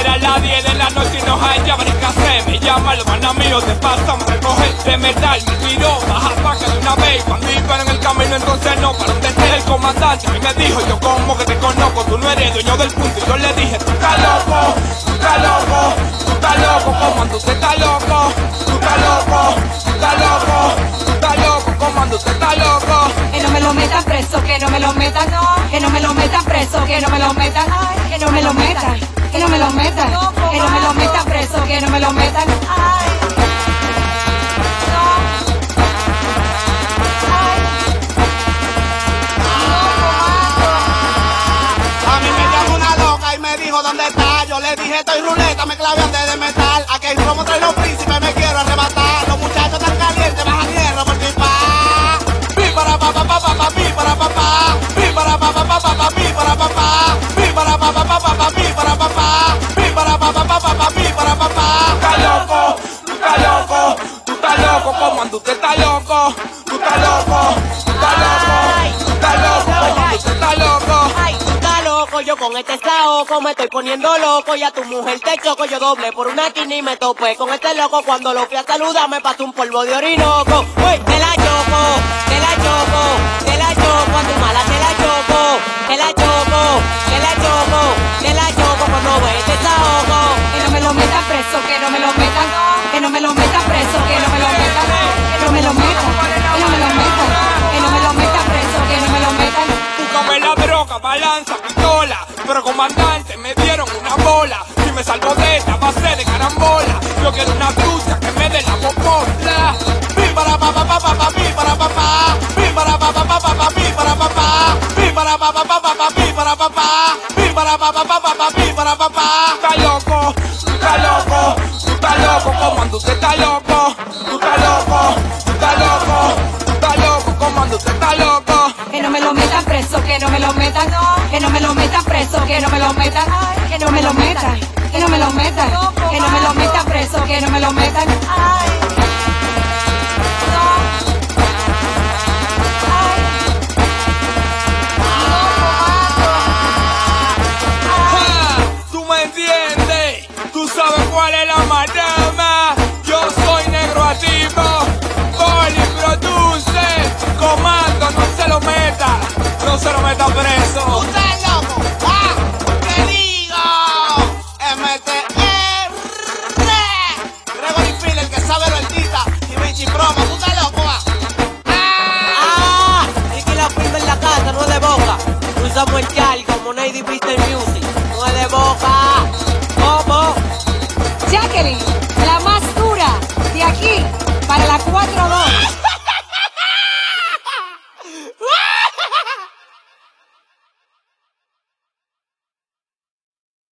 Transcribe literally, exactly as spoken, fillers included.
Eran las diez de la noche y nos hallaban en casa. Me llaman los manos míos, te pasan a recoger. De metal me tiró, baja paca de una vez. Cuando iban en el camino entonces no para entender el comandante. A mí me dijo, yo como que te conozco, tú no eres dueño del punto. Y yo le dije, tú estás loco, tú estás loco, tú estás loco, comando, usted está loco, tú estás loco, tú estás loco, tú estás loco, comando, usted está loco. Que no me lo metan preso, que no me lo metan, no. Que no me lo metan preso, que no me lo metan, ay, que no me lo metan, que no me lo metan, que no me lo metan preso, que no me lo metan, ay. ¿Dónde está? Yo le dije estoy ruleta, me clavé antes de metal. Aquí hay como traen los príncipes, me quiero arrebatar. Los muchachos tan calientes, bajan hierro por mi pa. Pi para pa pa pa pa pa, pi para pa pa. Pi para pa pa pa pa pa, pi para pa pa. Pi para pa pa pa pa pa, pi para pa pa. Pi para pa pa pa pa pa, pi para pa pa. Tú estás loco, tú estás loco, tú estás loco, comando, usted está loco. Tú estás loco, tú estás loco, tú estás loco, comando, usted está loco. Yo con este saoco me estoy poniendo loco y a tu mujer te choco. Yo doble por una esquina y me topé con este loco. Cuando lo fui a saludar me pasó un polvo de orinoco. Uy, te la choco, te la choco, te la choco, a tu mala te la choco, te la choco, te la choco, te la choco cuando ve este saoco. Que no me lo metan preso, que no me lo metan, que no me lo metan preso, que no me lo metan, que no me lo metan, que no me lo metan, que no me lo metan preso, que no me lo metan. Búscame la droga, balanza, pistola. Pero comandante, me dieron una bola. Si me salgo de esta va a ser de carambola. Yo quiero una trucha que me dé la popola. Pi para pa pa pa pa pa, pi para pa pa. Pi para pa pa pa pa pa, pi para pa pa. Pi para pa pa pa pa pa, pi para pa pa. Pi para pa pa pa pa pa, pi para pa pa. Tú estás loco, tú estás loco, tú estás loco, comando, usted está loco. Tú estás loco, tú estás loco, tú estás loco, comando, usted está loco. Que no me lo metan preso, que no me lo metan, no. Que no me lo metan preso, que no me lo metan, ay, que no me lo metan, que no me lo metan, que no me lo metan preso, que no me lo metan, ay. Tú me entiendes, tú sabes cuál es la madama. Yo soy negro activo, Poli produce, comando, no se lo meta, no se lo meta preso. ¿Tú estás loco? ¡Ah! ¿Qué digo? M T R Gregory Phil, el que sabe lo artista. Y Vinci Promo, ¿tú estás loco? ¡Ah! Ah, es que la firma en la casa no es de boca. Usamos el chal como Nady Vista Music, no es de boca. ¿Cómo?